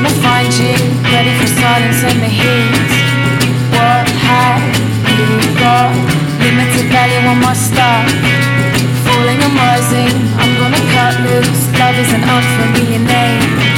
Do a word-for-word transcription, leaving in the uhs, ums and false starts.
gonna find you, ready for silence and the heat. What have you got? Limited value on my stuff. Falling and rising, I'm gonna cut loose. Love is an unfamiliar name.